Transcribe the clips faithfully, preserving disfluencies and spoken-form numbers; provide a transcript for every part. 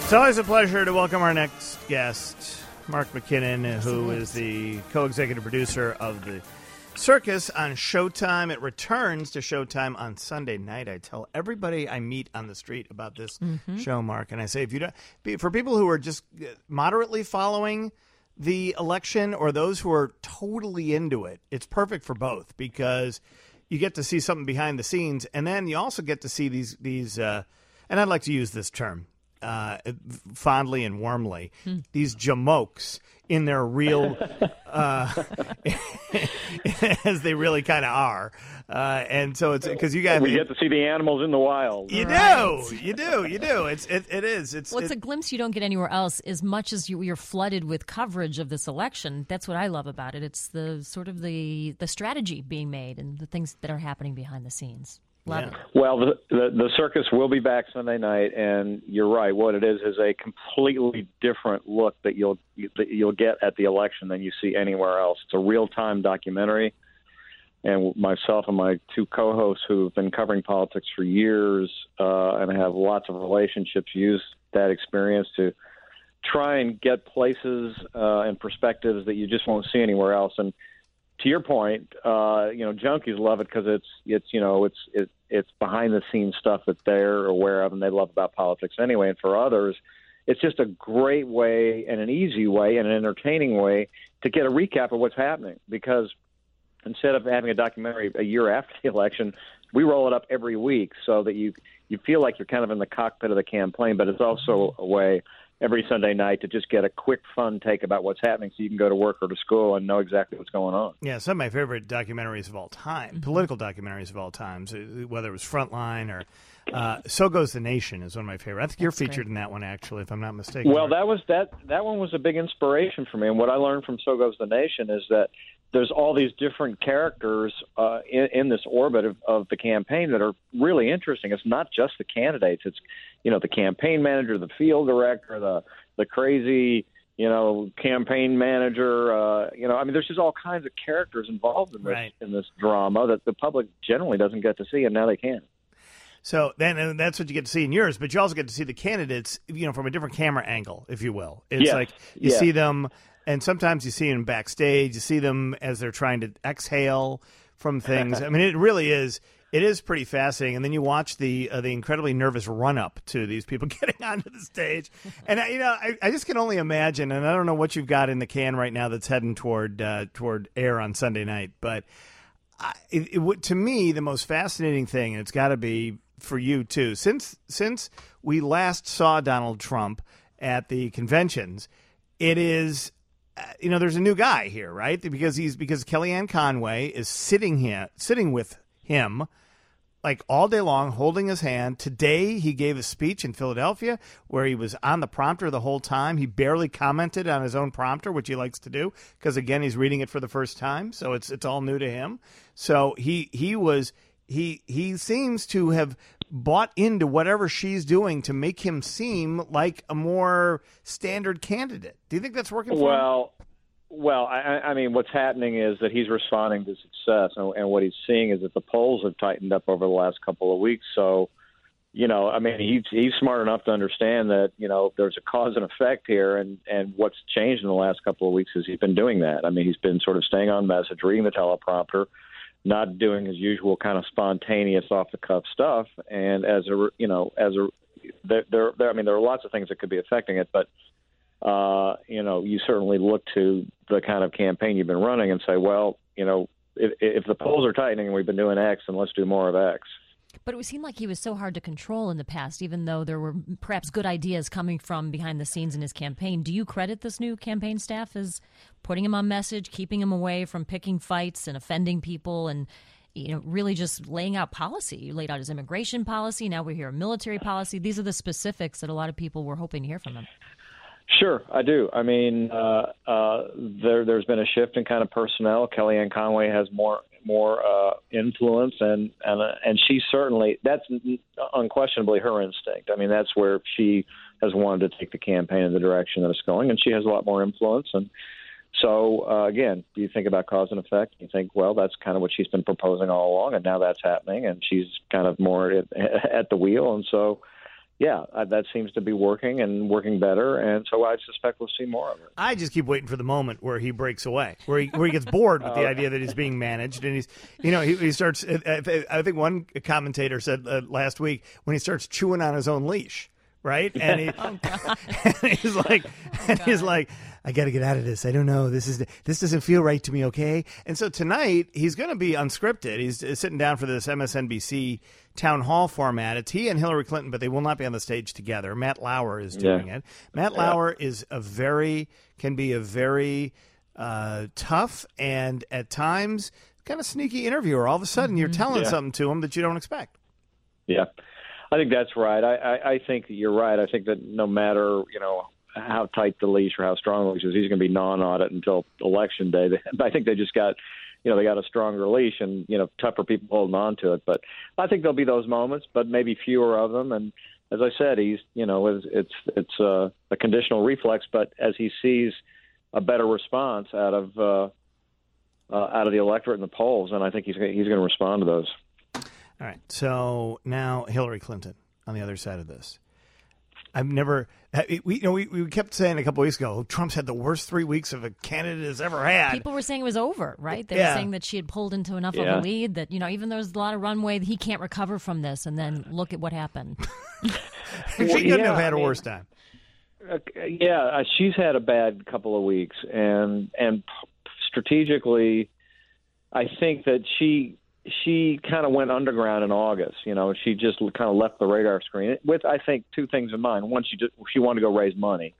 It's always a pleasure to welcome our next guest, Mark McKinnon, who is the co-executive producer of The Circus on Showtime. It returns to Showtime on Sunday night. I tell everybody I meet on the street about this mm-hmm. show, Mark, and I say, if you don't, for people who are just moderately following the election or those who are totally into it, it's perfect for both because you get to see something behind the scenes, and then you also get to see these these. Uh, and I'd like to use this term. Uh, fondly and warmly, hmm. these jamokes in their real, uh, as they really kind of are, uh, and so it's because you guys we get to see the animals in the wild. You right. do, you do, you do. It's it, it is. It's well, it's it, a glimpse you don't get anywhere else. As much as you, you're flooded with coverage of this election, that's what I love about it. It's the sort of the the strategy being made and the things that are happening behind the scenes. Love yeah. it. Well, the, the the circus will be back Sunday night, and you're right. What it is is a completely different look that you'll that you'll get at the election than you see anywhere else. It's a real time documentary, and myself and my two co-hosts who've been covering politics for years uh, and have lots of relationships use that experience to try and get places uh, and perspectives that you just won't see anywhere else. And to your point, uh, you know, junkies love it because it's it's you know it's it, it's behind the scenes stuff that they're aware of and they love about politics anyway. And for others, it's just a great way and an easy way and an entertaining way to get a recap of what's happening. Because instead of having a documentary a year after the election, we roll it up every week so that you you feel like you're kind of in the cockpit of the campaign. But it's also a way every Sunday night to just get a quick, fun take about what's happening so you can go to work or to school and know exactly what's going on. Yeah, some of my favorite documentaries of all time, mm-hmm. political documentaries of all time, so whether it was Frontline or uh, So Goes the Nation is one of my favorite. I think That's you're featured great. in that one, actually, if I'm not mistaken. Well, that was that that one was a big inspiration for me. And what I learned from So Goes the Nation is that there's all these different characters uh, in, in this orbit of, of the campaign that are really interesting. It's not just the candidates. It's, you know, the campaign manager, the field director, the the crazy, you know, campaign manager. Uh, you know, I mean, there's just all kinds of characters involved in this right. in this drama that the public generally doesn't get to see, and now they can. So then and that's what you get to see in yours, but you also get to see the candidates, you know, from a different camera angle, if you will. It's yes. like you yes. see them. And sometimes you see them backstage. You see them as they're trying to exhale from things. I mean, it really is. It is pretty fascinating. And then you watch the uh, the incredibly nervous run up to these people getting onto the stage. And you know, I, I just can only imagine. And I don't know what you've got in the can right now that's heading toward uh, toward air on Sunday night. But I, it, it, to me, the most fascinating thing, and it's got to be for you too, since since we last saw Donald Trump at the conventions, it is. Uh, you know, there's a new guy here, right? Because he's because Kellyanne Conway is sitting here, sitting with him, like all day long, holding his hand. Today, he gave a speech in Philadelphia where he was on the prompter the whole time. He barely commented on his own prompter, which he likes to do, because again, he's reading it for the first time, so it's it's all new to him. So he he was he he seems to have bought into whatever she's doing to make him seem like a more standard candidate. Do you think that's working for well, him? Well, I, I mean, what's happening is that he's responding to success, and, and what he's seeing is that the polls have tightened up over the last couple of weeks. So, you know, I mean, he's he's smart enough to understand that, you know, there's a cause and effect here, and, and what's changed in the last couple of weeks is he's been doing that. I mean, he's been sort of staying on message, reading the teleprompter, not doing his usual kind of spontaneous, off-the-cuff stuff. And as a, you know, as a, there, there, there, I mean, there are lots of things that could be affecting it, but, uh, you know, you certainly look to the kind of campaign you've been running and say, well, you know, if, if the polls are tightening and we've been doing X, then let's do more of X. But it would seem like he was so hard to control in the past, even though there were perhaps good ideas coming from behind the scenes in his campaign. Do you credit this new campaign staff as putting him on message, keeping him away from picking fights and offending people, and, you know, really just laying out policy? You laid out his immigration policy. Now we hear military policy. These are the specifics that a lot of people were hoping to hear from him. Sure, I do. I mean, uh, uh, there, there's been a shift in kind of personnel. Kellyanne Conway has more more uh, influence, and and uh, and she certainly, that's unquestionably her instinct. I mean, that's where she has wanted to take the campaign in the direction that it's going, and she has a lot more influence. And so, uh, again, you think about cause and effect, you think, well, that's kind of what she's been proposing all along, and now that's happening, and she's kind of more at, at the wheel. And so, yeah, uh, that seems to be working and working better, and so I suspect we'll see more of it. I just keep waiting for the moment where he breaks away, where he where he gets bored with the idea that he's being managed, and he's, you know, he, he starts. I think one commentator said uh, last week when he starts chewing on his own leash, right? And, he, oh, and he's like, oh, and he's like, I got to get out of this. I don't know. This is this doesn't feel right to me. Okay. And so tonight he's going to be unscripted. He's sitting down for this M S N B C town hall format. It's he and Hillary Clinton, but they will not be on the stage together. Matt Lauer is doing yeah. it. Matt yeah. Lauer is a very can be a very uh, tough and at times kind of sneaky interviewer. All of a sudden, mm-hmm. you're telling yeah. something to him that you don't expect. Yeah, I think that's right. I, I, I think that you're right. I think that no matter you know. how tight the leash or how strong the leash is, he's going to be non-audit until election day. I think they just got, you know, they got a stronger leash and, you know, tougher people holding on to it. But I think there'll be those moments, but maybe fewer of them. And as I said, he's, you know, it's it's, it's uh, a conditional reflex. But as he sees a better response out of uh, uh, out of the electorate in the polls, and I think he's he's going to respond to those. All right. So now Hillary Clinton on the other side of this. I've never, we you know, we, we kept saying a couple weeks ago, Trump's had the worst three weeks of a candidate has ever had. People were saying it was over, right? They yeah. were saying that she had pulled into enough yeah. of a lead that, you know, even though there's a lot of runway, he can't recover from this. And then look at what happened. she well, couldn't yeah, have had I a mean, worse time. Uh, yeah, uh, she's had a bad couple of weeks, and and strategically, I think that she. She kind of went underground in August. You know, she just kind of left the radar screen with, I think, two things in mind. One, she just, she wanted to go raise money,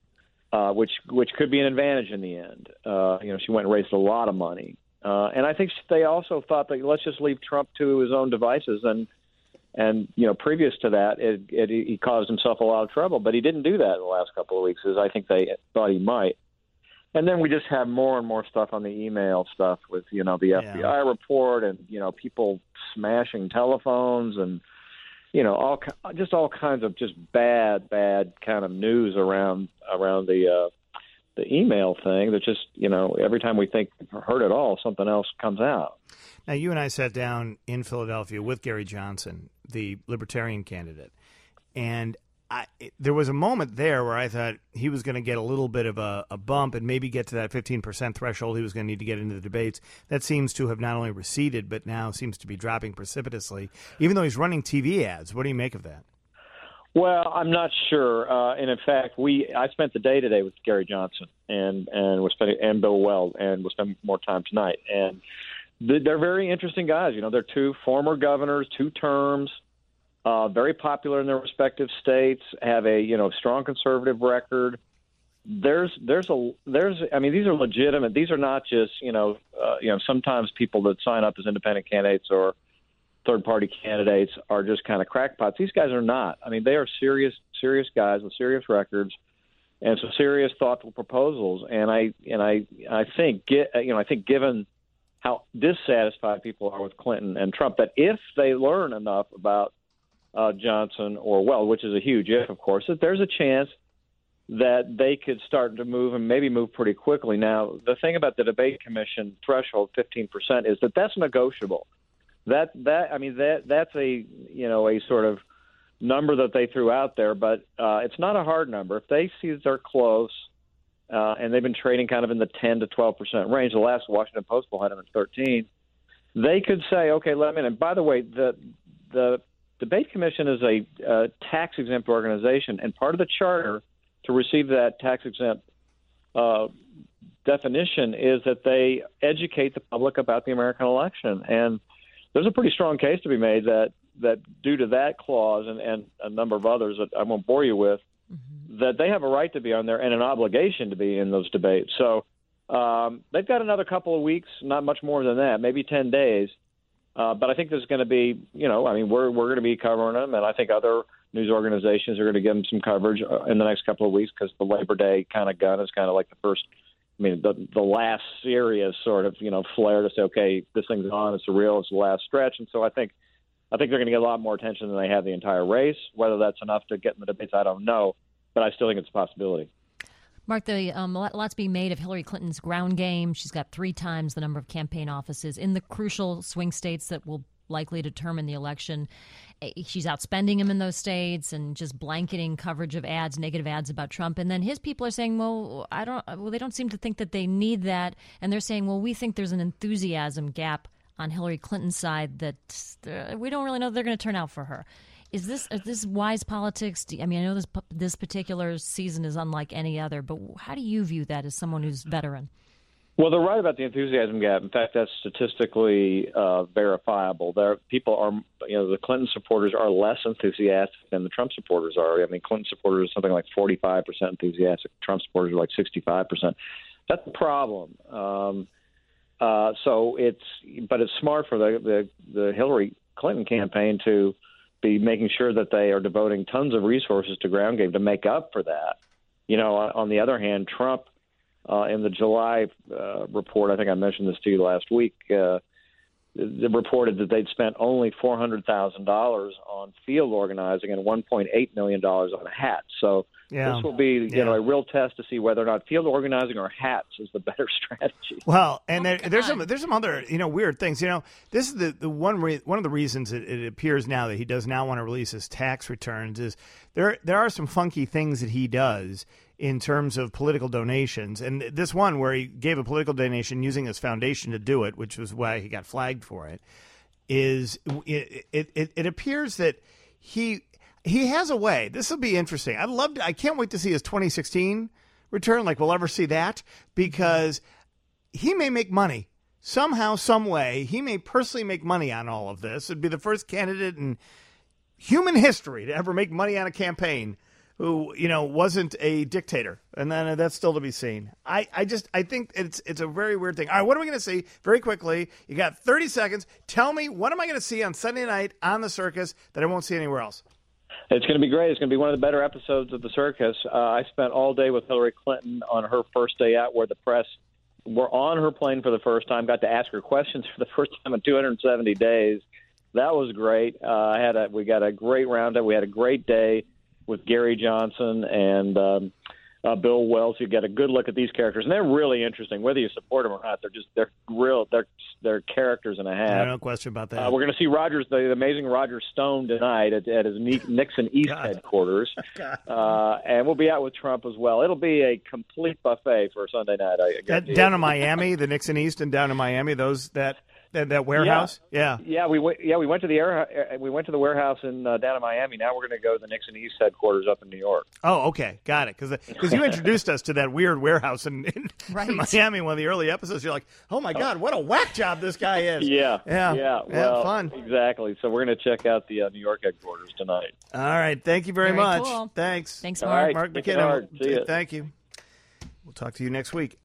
uh, which which could be an advantage in the end. Uh, you know, she went and raised a lot of money, uh, and I think they also thought that let's just leave Trump to his own devices. And and you know, previous to that, it, it, he caused himself a lot of trouble, but he didn't do that in the last couple of weeks, as I think they thought he might. And then we just have more and more stuff on the email stuff with, you know, the F B I yeah. report and, you know, people smashing telephones and, you know, all just all kinds of just bad, bad kind of news around around the uh, the email thing that just, you know, every time we think we've heard it all, something else comes out. Now, you and I sat down in Philadelphia with Gary Johnson, the Libertarian candidate, and I, there was a moment there where I thought he was going to get a little bit of a, a bump and maybe get to that fifteen percent threshold he was going to need to get into the debates. That seems to have not only receded, but now seems to be dropping precipitously, even though he's running T V ads. What do you make of that? Well, I'm not sure. Uh, and in fact, we I spent the day today with Gary Johnson and and we're spending and Bill Weld, and we'll spend more time tonight. And they're very interesting guys. You know, they're two former governors, two terms. Uh, very popular in their respective states, have a you know strong conservative record. There's there's a there's I mean these are legitimate. These are not just you know uh, you know sometimes people that sign up as independent candidates or third party candidates are just kind of crackpots. These guys are not. I mean they are serious serious guys with serious records and some serious thoughtful proposals. And I and I I think get you know I think given how dissatisfied people are with Clinton and Trump, that if they learn enough about Uh, Johnson or Weld, which is a huge if, of course, that there's a chance that they could start to move and maybe move pretty quickly. Now, the thing about the debate commission threshold, fifteen percent, is that that's negotiable. That that I mean that that's a you know a sort of number that they threw out there, but uh, it's not a hard number. If they see that they're close, uh, and they've been trading kind of in the ten to twelve percent range, the last Washington Post poll had them at thirteen. They could say, okay, let me in. And by the way, the the Debate Commission is a uh, tax-exempt organization, and part of the charter to receive that tax-exempt uh, definition is that they educate the public about the American election. And there's a pretty strong case to be made that, that due to that clause and, and a number of others that I won't bore you with, mm-hmm. that they have a right to be on there and an obligation to be in those debates. So um, they've got another couple of weeks, not much more than that, maybe ten days. Uh, but I think there's going to be, you know, I mean, we're we're going to be covering them, and I think other news organizations are going to give them some coverage in the next couple of weeks because the Labor Day kind of gun is kind of like the first, I mean, the the last serious sort of, you know, flare to say, okay, this thing's on, it's real, it's the last stretch. And so I think I think they're going to get a lot more attention than they have the entire race. Whether that's enough to get in the debates, I don't know, but I still think it's a possibility. Mark, the um, lots being made of Hillary Clinton's ground game. She's got three times the number of campaign offices in the crucial swing states that will likely determine the election. she's outspending him in those states and just blanketing coverage of ads, negative ads about Trump. And then his people are saying, well, I don't, well, they don't seem to think that they need that. And they're saying, well, we think there's an enthusiasm gap on Hillary Clinton's side that uh, we don't really know they're going to turn out for her. Is this is this wise politics? I mean, I know this this particular season is unlike any other, but how do you view that as someone who's veteran? Well, they're right about the enthusiasm gap. In fact, that's statistically uh, verifiable. There, people are, you know, the Clinton supporters are less enthusiastic than the Trump supporters are. I mean, Clinton supporters are something like forty-five percent enthusiastic. Trump supporters are like sixty-five percent. That's a problem. Um, uh, so it's, but it's smart for the, the the Hillary Clinton campaign to be making sure that they are devoting tons of resources to ground game to make up for that. You know, on the other hand, Trump. Uh, in the July uh, report, I think I mentioned this to you last week, uh, they reported that they'd spent only four hundred thousand dollars on field organizing and one point eight million dollars on hats. So yeah. this will be you yeah. know, a real test to see whether or not field organizing or hats is the better strategy. Well, and oh, there, there's some there's some other you know weird things. You know, this is the, the one re- one of the reasons it, it appears now that he does not want to release his tax returns is there there are some funky things that he does in terms of political donations. And this one where he gave a political donation using his foundation to do it, which was why he got flagged for it, is it it, it, it appears that he he has a way. This will be interesting. I'd love to, I can't wait to see his twenty sixteen return, like we'll ever see that, because he may make money. Somehow, some way, he may personally make money on all of this. It'd be the first candidate in human history to ever make money on a campaign who, you know, wasn't a dictator. And then uh, that's still to be seen. I, I just, I think it's it's a very weird thing. All right, what are we going to see? Very quickly, you got thirty seconds. Tell me, what am I going to see on Sunday night on the circus that I won't see anywhere else? It's going to be great. It's going to be one of the better episodes of the circus. Uh, I spent all day with Hillary Clinton on her first day out where the press were on her plane for the first time, got to ask her questions for the first time in two hundred seventy days. That was great. Uh, I had a, we got a great roundup. We had a great day with Gary Johnson and um, uh, Bill Wells. You get a good look at these characters, and they're really interesting. Whether you support them or not, they're just they're real. They're they're characters and a half. No question about that. Uh, we're going to see Rogers, the, the amazing Roger Stone, tonight at, at his Nixon East God. headquarters, uh, and we'll be out with Trump as well. It'll be a complete buffet for Sunday night. I that, down in Miami, the Nixon East, and down in Miami, those that. That, that warehouse, yeah, yeah, yeah. We went, yeah, we went to the air, we went to the warehouse in uh, down in Miami. Now we're going to go to the Nixon East headquarters up in New York. Oh, okay, got it. Because because you introduced us to that weird warehouse in, in, right. in Miami, one of the early episodes. You're like, oh my God, what a whack job this guy is. Yeah, yeah, yeah. Well, yeah, fun. Exactly. So we're going to check out the uh, New York headquarters tonight. All right, thank you very, very much. Cool. Thanks. Thanks, All Mark. right. Mark Take McKinnon. See you. Thank you. We'll talk to you next week.